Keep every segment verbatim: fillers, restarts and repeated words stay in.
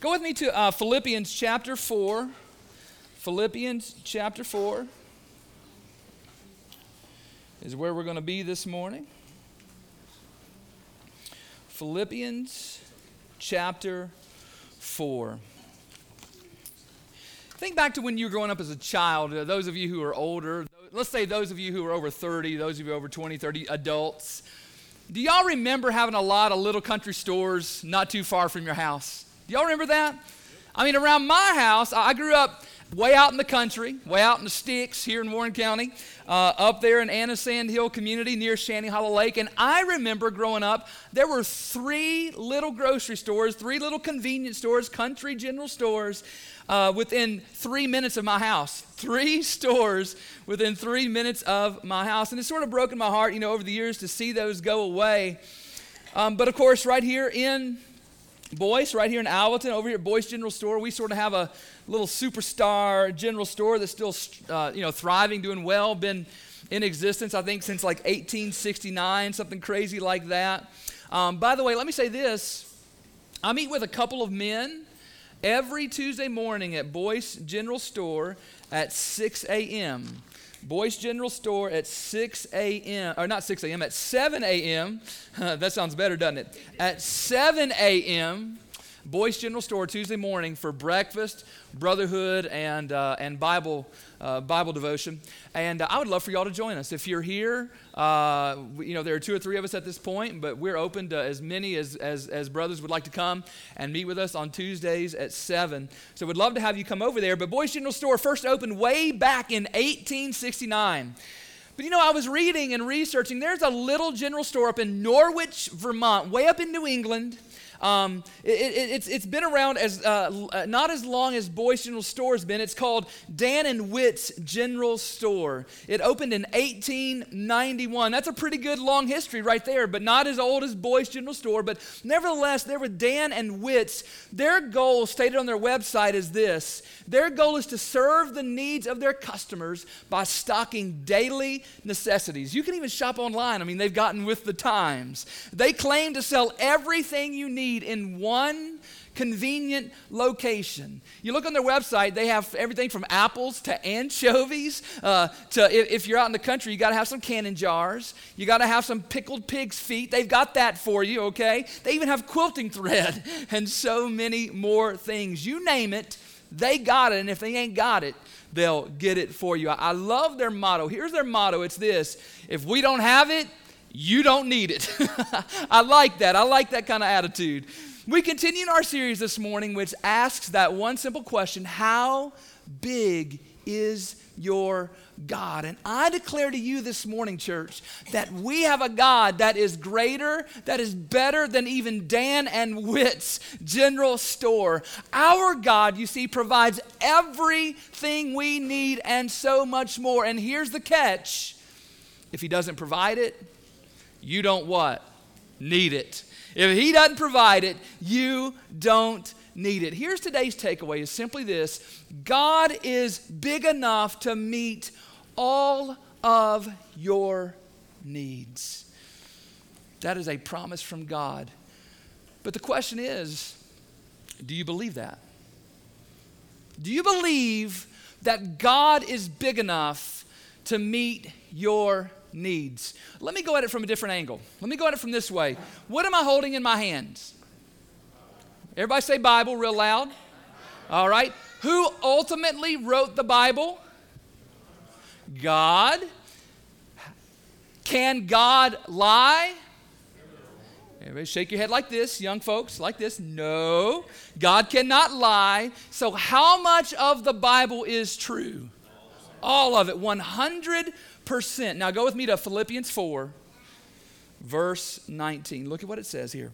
Go with me to uh, Philippians chapter four. Philippians chapter four is where we're going to be this morning. Philippians chapter four. Think back to when you were growing up as a child. Uh, those of you who are older, let's say those of you who are over thirty, those of you over twenty, thirty, adults. Do y'all remember having a lot of little country stores not too far from your house? Do y'all remember that? I mean, around my house, I grew up way out in the country, way out in the sticks here in Warren County, uh, up there in Anna Sand Hill community near Shanty Hollow Lake. And I remember growing up, there were three little grocery stores, three little convenience stores, country general stores, uh, within three minutes of my house. Three stores within three minutes of my house. And it's sort of broken my heart, you know, over the years to see those go away. Um, but of course, right here in Boyce, right here in Alvaton, over here at Boyce General Store, we sort of have a little superstar general store that's still, uh, you know, thriving, doing well, been in existence, I think, since like eighteen sixty-nine, something crazy like that. Um, by the way, let me say this. I meet with a couple of men every Tuesday morning at Boyce General Store at six a.m. Boyce General Store at six a.m., or not six a.m., at seven a.m. That sounds better, doesn't it? At seven a.m., Boyce General Store Tuesday morning for breakfast, brotherhood, and uh, and Bible uh, Bible devotion. And uh, I would love for y'all to join us. If you're here, uh, you know, there are two or three of us at this point, but we're open to as many as, as, as brothers would like to come and meet with us on Tuesdays at seven. So we'd love to have you come over there. But Boyce General Store first opened way back in eighteen sixty-nine. But you know, I was reading and researching. There's a little general store up in Norwich, Vermont, way up in New England. Um, it, it, it's, it's been around as uh, not as long as Boyce General Store has been. It's called Dan and Witt's General Store. It opened in eighteen ninety-one. That's a pretty good long history right there, but not as old as Boyce General Store. But nevertheless, there were Dan and Witt's. Their goal, stated on their website, is this. Their goal is to serve the needs of their customers by stocking daily necessities. You can even shop online. I mean, they've gotten with the times. They claim to sell everything you need in one convenient location. You look on their website, they have everything from apples to anchovies, uh, to if, if you're out in the country, you got to have some canning jars. You got to have some pickled pig's feet. They've got that for you, okay? They even have quilting thread and so many more things. You name it, they got it, and if they ain't got it, they'll get it for you. I, I love their motto. Here's their motto. It's this: if we don't have it, you don't need it. I like that. I like that kind of attitude. We continue in our series this morning, which asks that one simple question: how big is your God? And I declare to you this morning, church, that we have a God that is greater, that is better than even Dan and Witt's General Store. Our God, you see, provides everything we need and so much more. And here's the catch: if he doesn't provide it, you don't what? Need it. If he doesn't provide it, you don't need it. Here's today's takeaway, is simply this: God is big enough to meet all of your needs. That is a promise from God. But the question is, do you believe that? Do you believe that God is big enough to meet your needs? Let me go at it from a different angle. Let me go at it from this way. What am I holding in my hands? Everybody say Bible real loud. All right. Who ultimately wrote the Bible? God. Can God lie? Everybody shake your head like this, young folks, like this. No, God cannot lie. So how much of the Bible is true? All of it, one hundred percent. Now go with me to Philippians four, verse nineteen. Look at what it says here.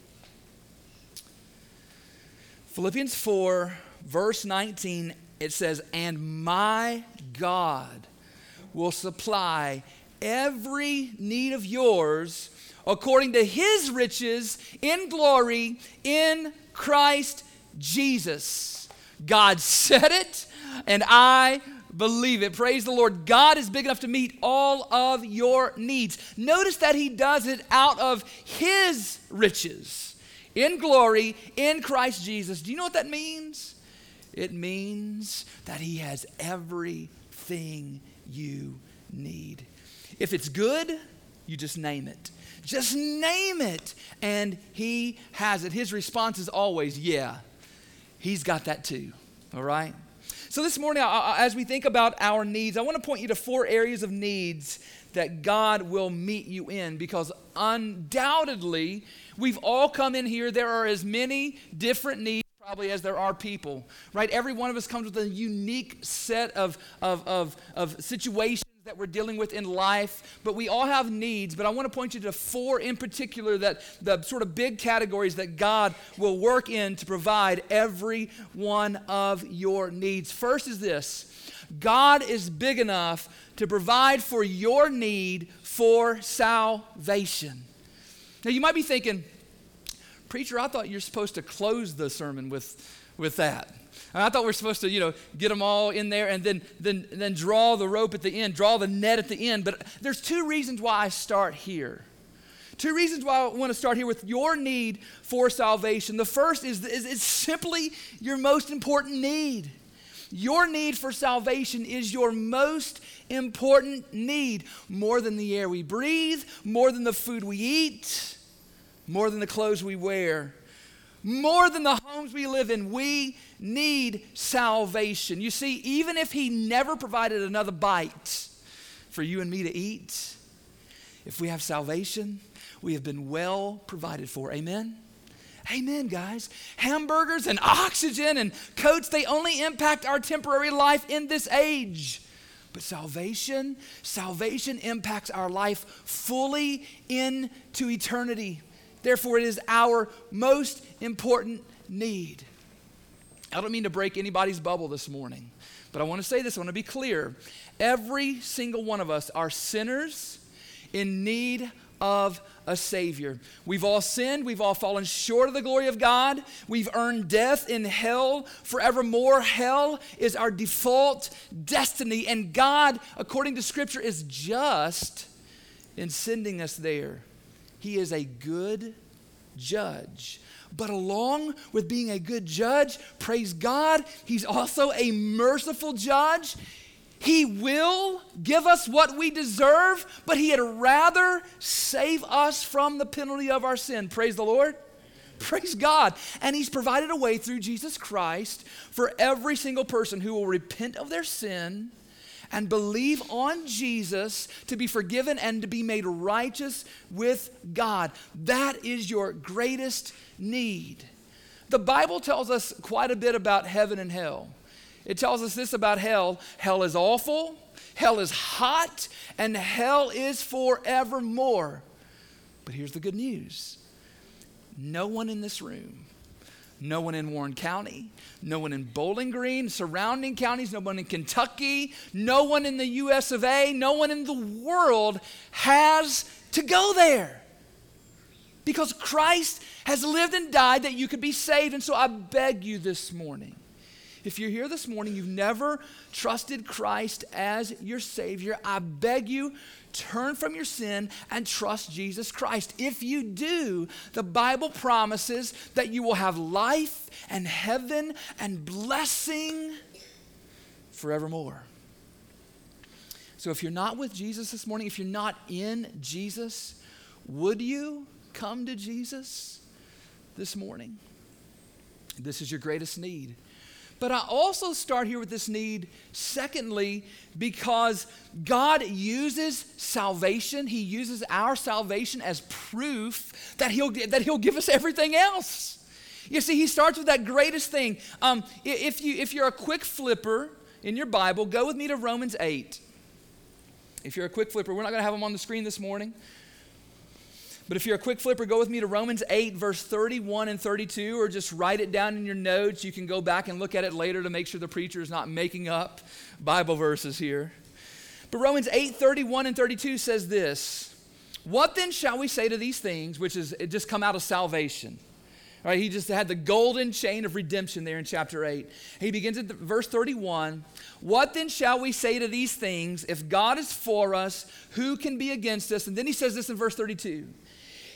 Philippians four, verse nineteen, it says, "And my God will supply every need of yours according to his riches in glory in Christ Jesus." God said it, and I believe it. Praise the Lord. God is big enough to meet all of your needs. Notice that he does it out of his riches in glory, in Christ Jesus. Do you know what that means? It means that he has everything you need. If it's good, you just name it. Just name it, and he has it. His response is always, yeah, he's got that too, all right? So this morning, as we think about our needs, I want to point you to four areas of needs that God will meet you in, because undoubtedly, we've all come in here. There are as many different needs probably as there are people, right? Every one of us comes with a unique set of, of, of, of situations that we're dealing with in life, but we all have needs. But I want to point you to four in particular, that the sort of big categories that God will work in to provide every one of your needs. First is this: God is big enough to provide for your need for salvation. Now you might be thinking, preacher, I thought you're supposed to close the sermon with, with that. I thought we we're supposed to, you know, get them all in there and then, then, then draw the rope at the end, draw the net at the end. But there's two reasons why I start here. Two reasons why I want to start here with your need for salvation. The first is, is, is simply your most important need. Your need for salvation is your most important need. More than the air we breathe, more than the food we eat, more than the clothes we wear, more than the homes we live in. We need salvation. You see, even if he never provided another bite for you and me to eat, if we have salvation, we have been well provided for. Amen? Amen, guys. Hamburgers and oxygen and coats, they only impact our temporary life in this age. But salvation, salvation impacts our life fully into eternity. Therefore, it is our most important need. I don't mean to break anybody's bubble this morning, but I want to say this, I want to be clear. Every single one of us are sinners in need of a Savior. We've all sinned. We've all fallen short of the glory of God. We've earned death in hell forevermore. Hell is our default destiny, and God, according to Scripture, is just in sending us there. He is a good judge. But along with being a good judge, praise God, he's also a merciful judge. He will give us what we deserve, but he had rather save us from the penalty of our sin. Praise the Lord. Praise God. And he's provided a way through Jesus Christ for every single person who will repent of their sin and believe on Jesus to be forgiven and to be made righteous with God. That is your greatest need. The Bible tells us quite a bit about heaven and hell. It tells us this about hell: hell is awful, hell is hot, and hell is forevermore. But here's the good news. No one in this room, no one in Warren County, no one in Bowling Green, surrounding counties, no one in Kentucky, no one in the U S of A, no one in the world has to go there. Because Christ has lived and died that you could be saved. And so I beg you this morning, if you're here this morning, you've never trusted Christ as your Savior, I beg you, turn from your sin and trust Jesus Christ. If you do, the Bible promises that you will have life and heaven and blessing forevermore. So if you're not with Jesus this morning, if you're not in Jesus, would you come to Jesus this morning? This is your greatest need. But I also start here with this need, secondly, because God uses salvation. He uses our salvation as proof that he'll, that he'll give us everything else. You see, he starts with that greatest thing. Um, if, you, if you're a quick flipper in your Bible, go with me to Romans eight. If you're a quick flipper, we're not going to have them on the screen this morning. But if you're a quick flipper, go with me to Romans eight, verse thirty-one and thirty-two, or just write it down in your notes. You can go back and look at it later to make sure the preacher is not making up Bible verses here. But Romans eight, thirty-one and thirty-two says this: "What then shall we say to these things?" Which is, it just come out of salvation. All right, he just had the golden chain of redemption there in chapter eight. He begins at the, verse thirty-one. "What then shall we say to these things? If God is for us, who can be against us?" And then he says this in verse thirty-two.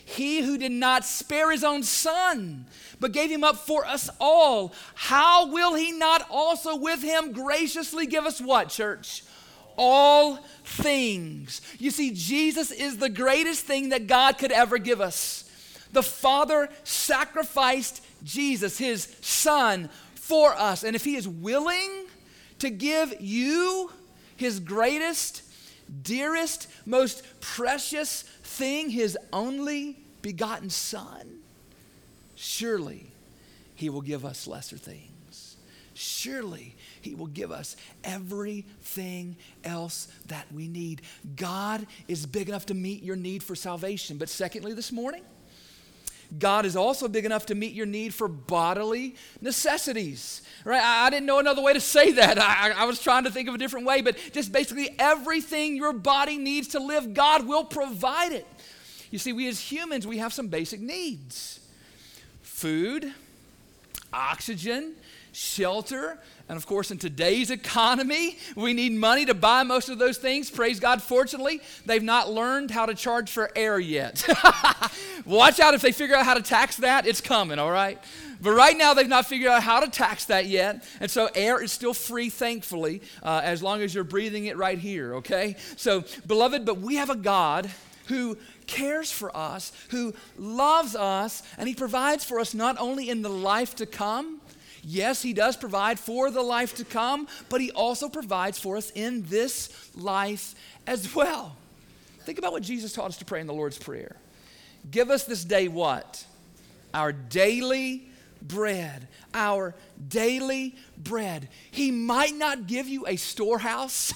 He who did not spare his own son, but gave him up for us all, how will he not also with him graciously give us what, church? All things. You see, Jesus is the greatest thing that God could ever give us. The Father sacrificed Jesus, his son, for us. And if he is willing to give you his greatest, dearest, most precious thing, his only begotten son, surely he will give us lesser things. Surely he will give us everything else that we need. God is big enough to meet your need for salvation. But secondly, this morning, God is also big enough to meet your need for bodily necessities. Right? I, I didn't know another way to say that. I, I was trying to think of a different way, but just basically everything your body needs to live, God will provide it. You see, we as humans, we have some basic needs. Food, oxygen, shelter, and of course in today's economy, we need money to buy most of those things. Praise God, fortunately, they've not learned how to charge for air yet. Watch out if they figure out how to tax that, it's coming, all right? But right now, they've not figured out how to tax that yet, and so air is still free, thankfully, uh, as long as you're breathing it right here, okay? So, beloved, but we have a God who cares for us, who loves us, and he provides for us not only in the life to come. Yes, he does provide for the life to come, but he also provides for us in this life as well. Think about what Jesus taught us to pray in the Lord's Prayer. Give us this day what? Our daily bread. Our daily bread. He might not give you a storehouse.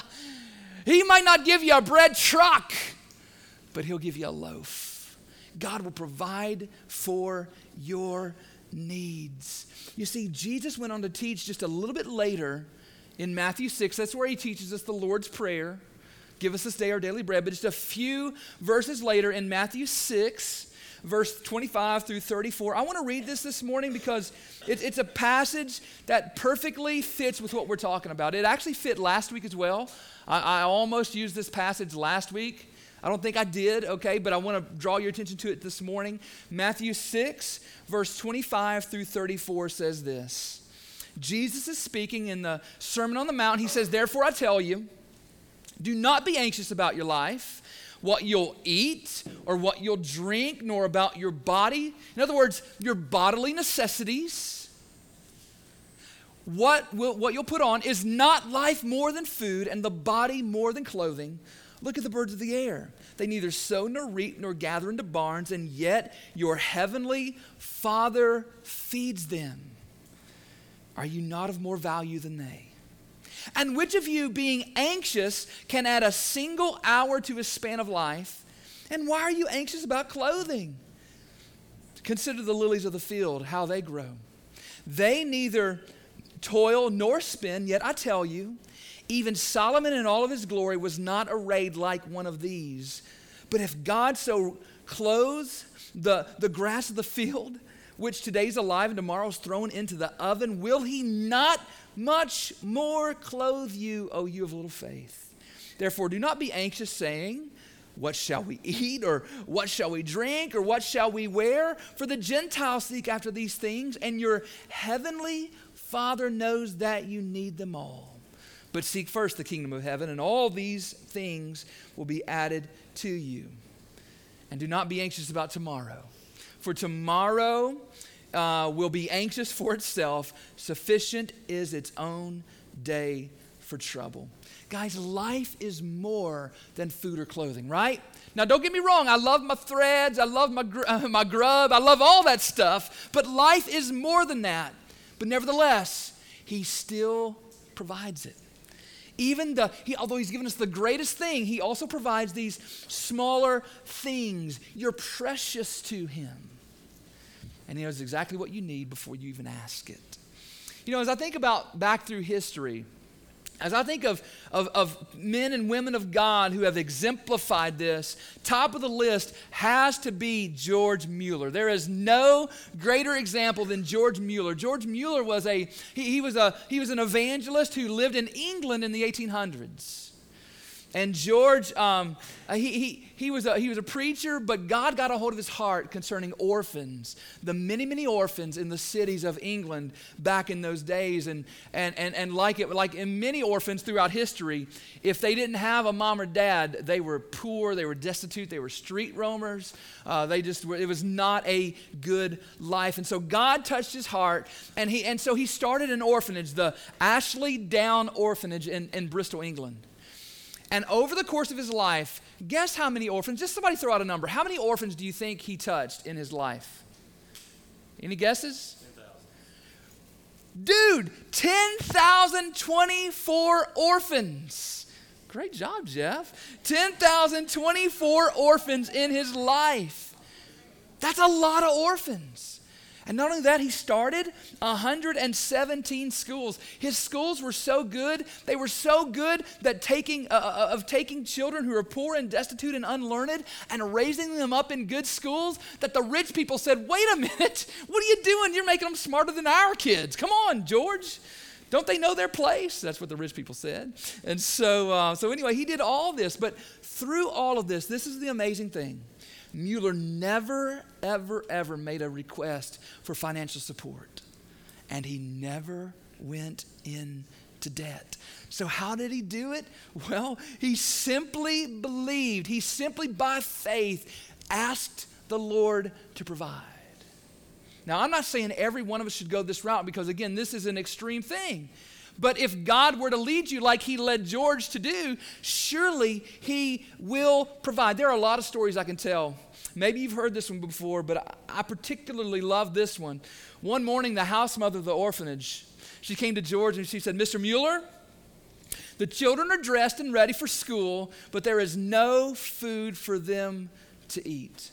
He might not give you a bread truck, but he'll give you a loaf. God will provide for your needs. You see, Jesus went on to teach just a little bit later in Matthew six. That's where he teaches us the Lord's Prayer. Give us this day our daily bread. But just a few verses later in Matthew six, verse twenty-five through thirty-four. I want to read this this morning because it, it's a passage that perfectly fits with what we're talking about. It actually fit last week as well. I, I almost used this passage last week. I don't think I did, okay, but I want to draw your attention to it this morning. Matthew six, verse twenty-five through thirty-four says this. Jesus is speaking in the Sermon on the Mount. He says, therefore I tell you, do not be anxious about your life, what you'll eat or what you'll drink, nor about your body. In other words, your bodily necessities. What, will, what you'll put on is not life more than food and the body more than clothing. Look at the birds of the air. They neither sow nor reap nor gather into barns, and yet your heavenly Father feeds them. Are you not of more value than they? And which of you, being anxious, can add a single hour to his span of life? And why are you anxious about clothing? Consider the lilies of the field, how they grow. They neither toil nor spin, yet I tell you, even Solomon in all of his glory was not arrayed like one of these. But if God so clothes the, the grass of the field, which today is alive and tomorrow is thrown into the oven, will he not much more clothe you, O you of little faith? Therefore, do not be anxious, saying, what shall we eat, or what shall we drink, or what shall we wear? For the Gentiles seek after these things, and your heavenly Father knows that you need them all. But seek first the kingdom of heaven, and all these things will be added to you. And do not be anxious about tomorrow, for tomorrow uh, will be anxious for itself. Sufficient is its own day for trouble. Guys, life is more than food or clothing, right? Now, don't get me wrong. I love my threads. I love my, gr- uh, my grub. I love all that stuff. But life is more than that. But nevertheless, he still provides it. Even the, he, although he's given us the greatest thing, he also provides these smaller things. You're precious to him. And he knows exactly what you need before you even ask it. You know, as I think about back through history, as I think of, of, of men and women of God who have exemplified this, top of the list has to be George Mueller. There is no greater example than George Mueller. George Mueller was a he, he was a he was an evangelist who lived in England in the eighteen hundreds. And George, um, he, he, he, was a, he was a preacher, but God got a hold of his heart concerning orphans, the many, many orphans in the cities of England back in those days. And, and, and, and like, it, like in many orphans throughout history, if they didn't have a mom or dad, they were poor, they were destitute, they were street roamers. Uh, they just were, it was not a good life. And so God touched his heart, and, he, and so he started an orphanage, the Ashley Down Orphanage in, in Bristol, England. And over the course of his life, guess how many orphans? Just somebody throw out a number. How many orphans do you think he touched in his life? Any guesses? ten thousand. Dude, ten thousand twenty-four orphans. Great job, Jeff. ten thousand twenty-four orphans in his life. That's a lot of orphans. And not only that, he started one hundred seventeen schools. His schools were so good, they were so good that taking uh, of taking children who are poor and destitute and unlearned and raising them up in good schools, that the rich people said, wait a minute, what are you doing? You're making them smarter than our kids. Come on, George. Don't they know their place? That's what the rich people said. And so, uh, so anyway, he did all this. But through all of this, this is the amazing thing. Mueller never, ever, ever made a request for financial support. And he never went into debt. So how did he do it? Well, he simply believed. He simply, by faith, asked the Lord to provide. Now, I'm not saying every one of us should go this route because, again, this is an extreme thing. But if God were to lead you like he led George to do, surely he will provide. There are a lot of stories I can tell. Maybe you've heard this one before, but I, I particularly love this one. One morning, the house mother of the orphanage, she came to George and she said, Mister Mueller, the children are dressed and ready for school, but there is no food for them to eat.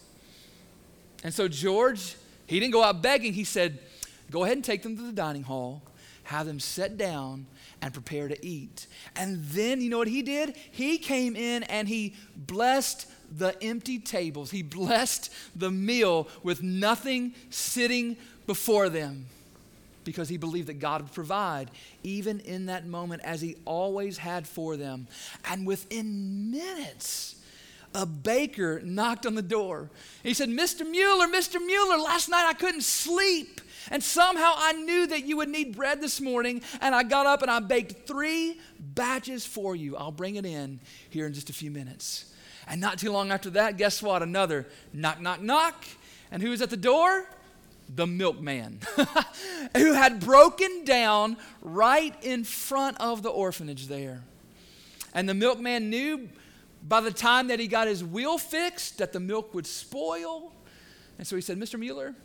And so George, he didn't go out begging. He said, go ahead and take them to the dining hall, have them sit down and prepare to eat. And then, you know what he did? He came in and he blessed the empty tables. He blessed the meal with nothing sitting before them because he believed that God would provide even in that moment as he always had for them. And within minutes, a baker knocked on the door. He said, Mister Mueller, Mister Mueller, last night I couldn't sleep. And somehow I knew that you would need bread this morning, and I got up and I baked three batches for you. I'll bring it in here in just a few minutes. And not too long after that, guess what? Another knock, knock, knock. And who was at the door? The milkman, who had broken down right in front of the orphanage there. And the milkman knew by the time that he got his wheel fixed that the milk would spoil. And so he said, Mister Mueller,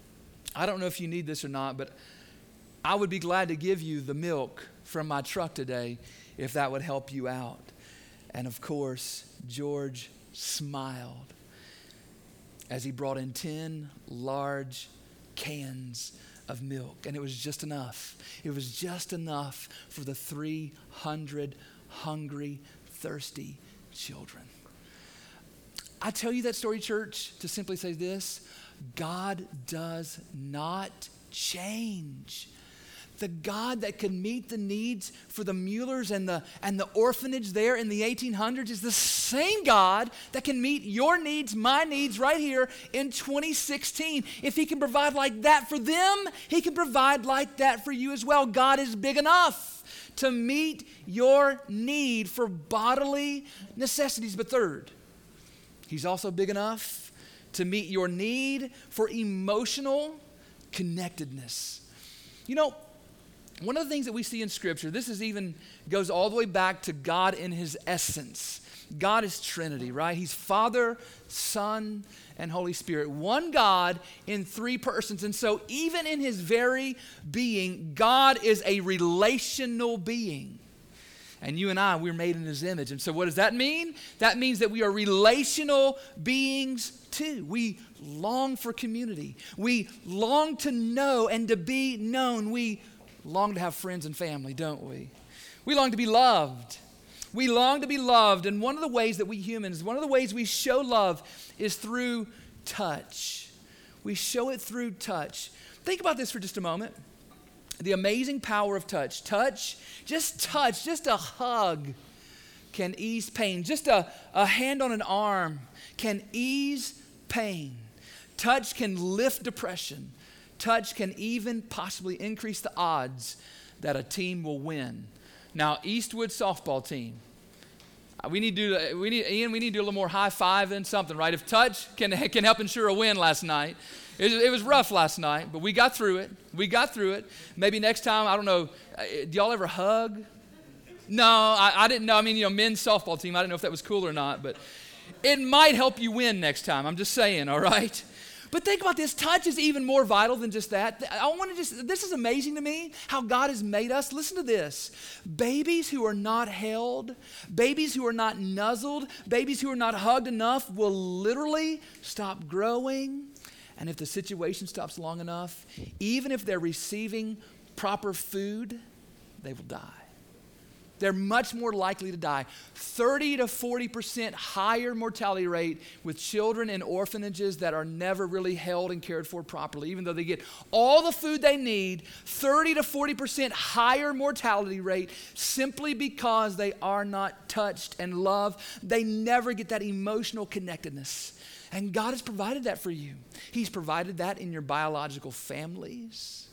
I don't know if you need this or not, but I would be glad to give you the milk from my truck today if that would help you out. And of course, George smiled as he brought in ten large cans of milk. And it was just enough. It was just enough for the three hundred hungry, thirsty children. I tell you that story, church, to simply say this: God does not change. The God that can meet the needs for the Muellers and the, and the orphanage there in the eighteen hundreds is the same God that can meet your needs, my needs right here in twenty sixteen. If he can provide like that for them, he can provide like that for you as well. God is big enough to meet your need for bodily necessities. But third, he's also big enough to meet your need for emotional connectedness. You know, one of the things that we see in Scripture, this is even goes all the way back to God in his essence. God is Trinity, right? He's Father, Son, and Holy Spirit. One God in three persons. And so even in his very being, God is a relational being. And you and I, we're made in his image. And so what does that mean? That means that we are relational beings too. We long for community. We long to know and to be known. We long to have friends and family, don't we? We long to be loved. We long to be loved. And one of the ways that we humans, one of the ways we show love is through touch. We show it through touch. Think about this for just a moment. The amazing power of touch. Touch, just touch, just a hug can ease pain. Just a, a hand on an arm can ease pain. Touch can lift depression. Touch can even possibly increase the odds that a team will win. Now, Eastwood softball team, we need to do, we need, Ian, we need to do a little more high five and something, right? If touch can, can help ensure a win last night. It, it was rough last night, but we got through it. We got through it. Maybe next time, I don't know, do y'all ever hug? No, I, I didn't know. I mean, you know, men's softball team, I didn't know if that was cool or not, but it might help you win next time. I'm just saying, all right? But think about this. Touch is even more vital than just that. I want to just, this is amazing to me, how God has made us. Listen to this. Babies who are not held, babies who are not nuzzled, babies who are not hugged enough will literally stop growing. And if the situation stops long enough, even if they're receiving proper food, they will die. They're much more likely to die. thirty to forty percent higher mortality rate with children in orphanages that are never really held and cared for properly. Even though they get all the food they need, thirty to forty percent higher mortality rate simply because they are not touched and loved. They never get that emotional connectedness. And God has provided that for you. He's provided that in your biological families.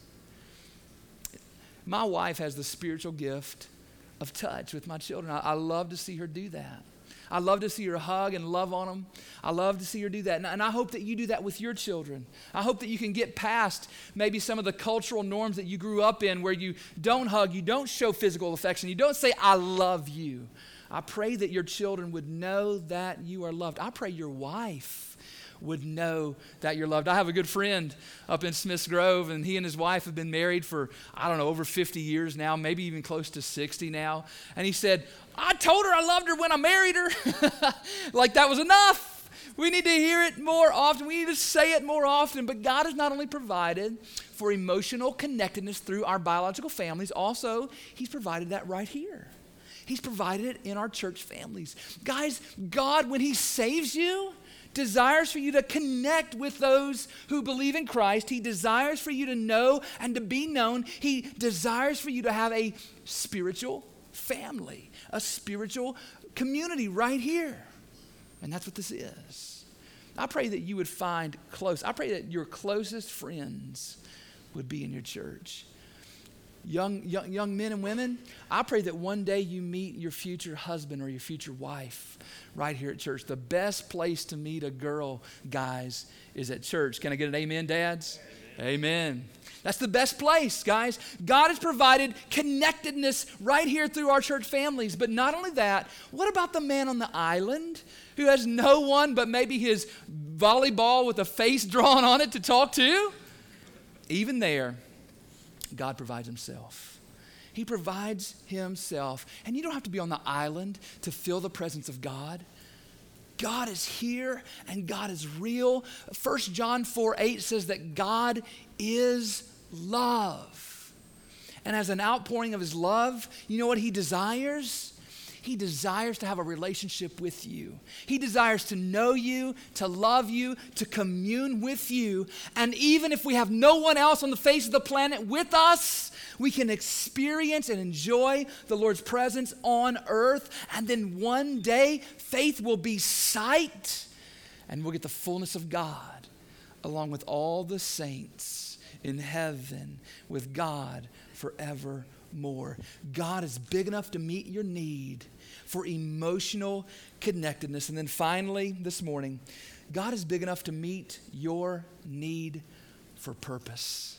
My wife has the spiritual gift of touch with my children. I, I love to see her do that. I love to see her hug and love on them. I love to see her do that. And, and I hope that you do that with your children. I hope that you can get past maybe some of the cultural norms that you grew up in where you don't hug, you don't show physical affection, you don't say, I love you. I pray that your children would know that you are loved. I pray your wife would know that you're loved. I have a good friend up in Smiths Grove, and he and his wife have been married for, I don't know, over fifty years now, maybe even close to sixty now. And he said, I told her I loved her when I married her. Like that was enough. We need to hear it more often. We need to say it more often. But God has not only provided for emotional connectedness through our biological families, also He's provided that right here. He's provided it in our church families. Guys, God, when He saves you, desires for you to connect with those who believe in Christ. He desires for you to know and to be known. He desires for you to have a spiritual family, a spiritual community right here. And that's what this is. I pray that you would find close. I pray that your closest friends would be in your church. Young, young, young men and women, I pray that one day you meet your future husband or your future wife right here at church. The best place to meet a girl, guys, is at church. Can I get an amen, dads? Amen. Amen. That's the best place, guys. God has provided connectedness right here through our church families. But not only that, what about the man on the island who has no one but maybe his volleyball with a face drawn on it to talk to? Even there, God provides Himself. He provides Himself. And you don't have to be on the island to feel the presence of God. God is here and God is real. First John four eight says that God is love. And as an outpouring of His love, you know what He desires? He desires to have a relationship with you. He desires to know you, to love you, to commune with you. And even if we have no one else on the face of the planet with us, we can experience and enjoy the Lord's presence on earth. And then one day, faith will be sight, and we'll get the fullness of God along with all the saints in heaven with God forevermore. God is big enough to meet your need for emotional connectedness. And then finally, this morning, God is big enough to meet your need for purpose.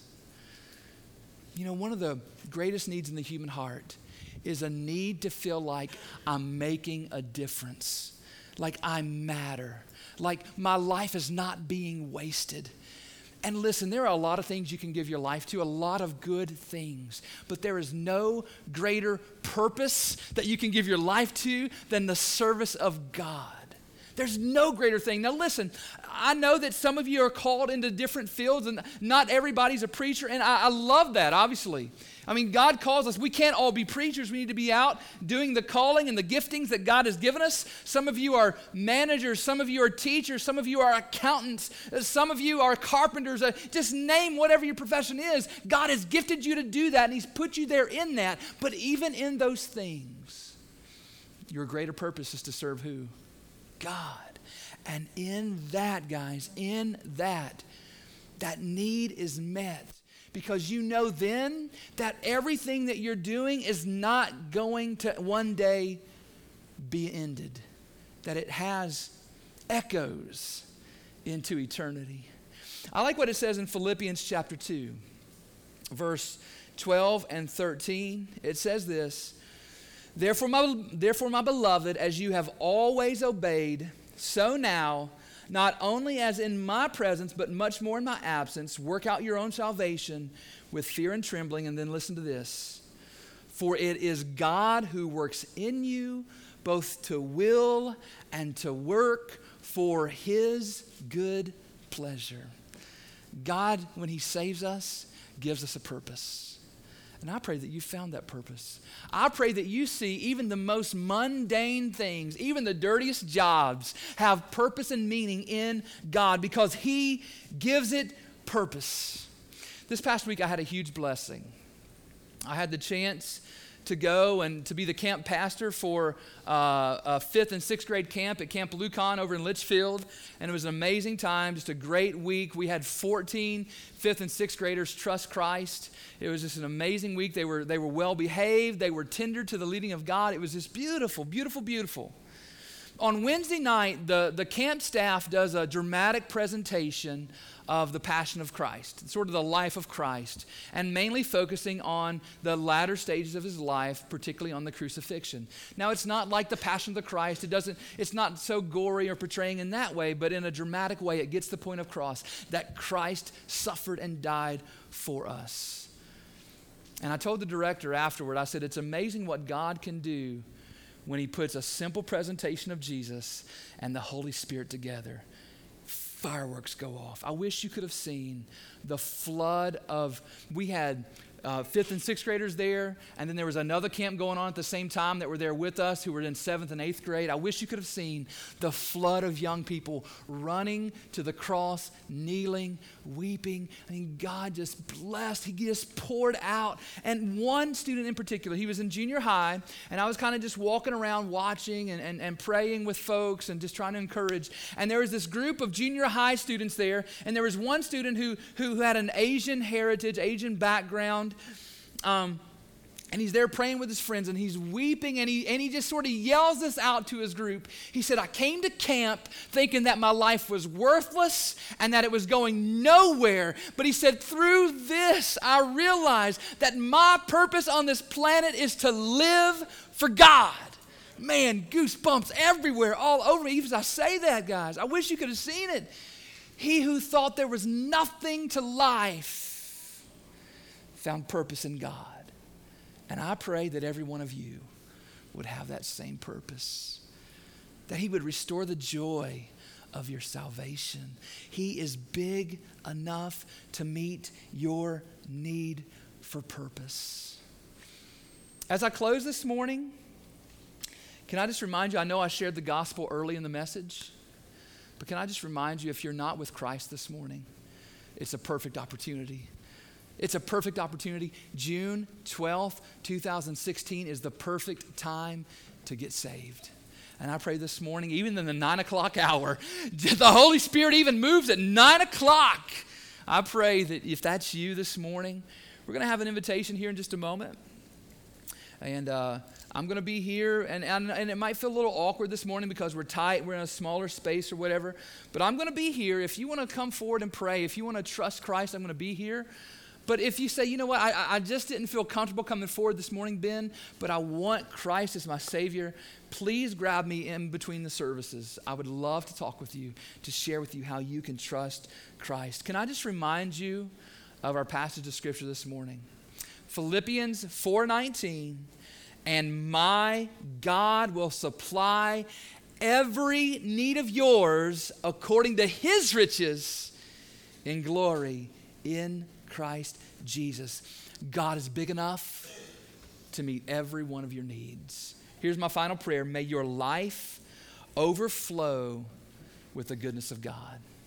You know, one of the greatest needs in the human heart is a need to feel like I'm making a difference, like I matter, like my life is not being wasted. And listen, there are a lot of things you can give your life to, a lot of good things, but there is no greater purpose that you can give your life to than the service of God. There's no greater thing. Now listen, I know that some of you are called into different fields and not everybody's a preacher, and I, I love that, obviously. I mean, God calls us. We can't all be preachers. We need to be out doing the calling and the giftings that God has given us. Some of you are managers. Some of you are teachers. Some of you are accountants. Some of you are carpenters. Uh, just name whatever your profession is. God has gifted you to do that, and He's put you there in that. But even in those things, Your greater purpose is to serve who? God. And in that, guys, in that, that need is met. Because you know then that everything that you're doing is not going to one day be ended. That it has echoes into eternity. I like what it says in Philippians chapter two, verse twelve and thirteen. It says this, Therefore my, therefore, my beloved, as you have always obeyed, so now, not only as in my presence, but much more in my absence, work out your own salvation with fear and trembling. And then listen to this. For it is God who works in you both to will and to work for his good pleasure. God, when he saves us, gives us a purpose. And I pray that you found that purpose. I pray that you see even the most mundane things, even the dirtiest jobs, have purpose and meaning in God because he gives it purpose. This past week I had a huge blessing. I had the chance to go and to be the camp pastor for uh, a fifth and sixth grade camp at Camp Lucan over in Litchfield. And it was an amazing time, just a great week. We had fourteen fifth and sixth graders trust Christ. It was just an amazing week. They were, they were well behaved. They were tender to the leading of God. It was just beautiful, beautiful, beautiful. On Wednesday night, the, the camp staff does a dramatic presentation of the Passion of Christ, sort of the life of Christ, and mainly focusing on the latter stages of his life, particularly on the crucifixion. Now, it's not like the Passion of the Christ. It doesn't, it's not so gory or portraying in that way, but in a dramatic way, it gets the point across that Christ suffered and died for us. And I told the director afterward, I said, it's amazing what God can do when he puts a simple presentation of Jesus and the Holy Spirit together. Fireworks go off. I wish you could have seen the flood of, we had uh, fifth and sixth graders there, and then there was another camp going on at the same time that were there with us who were in seventh and eighth grade. I wish you could have seen the flood of young people running to the cross, kneeling, weeping. I mean, God just blessed. He just poured out. And one student in particular, he was in junior high, and I was kind of just walking around watching and, and, and praying with folks and just trying to encourage. And there was this group of junior high students there, and there was one student who, who had an Asian heritage, Asian background. Um, and he's there praying with his friends, and he's weeping, and he and he just sort of yells this out to his group. He said, I came to camp thinking that my life was worthless and that it was going nowhere. But he said, through this, I realized that my purpose on this planet is to live for God. Man, goosebumps everywhere, all over me. Even as I say that, guys, I wish you could have seen it. He who thought there was nothing to life found purpose in God. And I pray that every one of you would have that same purpose, that he would restore the joy of your salvation. He is big enough to meet your need for purpose. As I close this morning, can I just remind you, I know I shared the gospel early in the message, but can I just remind you, if you're not with Christ this morning, it's a perfect opportunity. It's a perfect opportunity. June twelfth, twenty sixteen is the perfect time to get saved. And I pray this morning, even in the nine o'clock hour, the Holy Spirit even moves at nine o'clock. I pray that if that's you this morning, we're going to have an invitation here in just a moment. And uh, I'm going to be here, and, and, and it might feel a little awkward this morning because we're tight, we're in a smaller space or whatever. But I'm going to be here. If you want to come forward and pray, if you want to trust Christ, I'm going to be here. But if you say, you know what, I, I just didn't feel comfortable coming forward this morning, Ben, but I want Christ as my Savior, please grab me in between the services. I would love to talk with you, to share with you how you can trust Christ. Can I just remind you of our passage of Scripture this morning? Philippians four nineteen, and my God will supply every need of yours according to his riches in glory in Christ Jesus. God is big enough to meet every one of your needs. Here's my final prayer. May your life overflow with the goodness of God.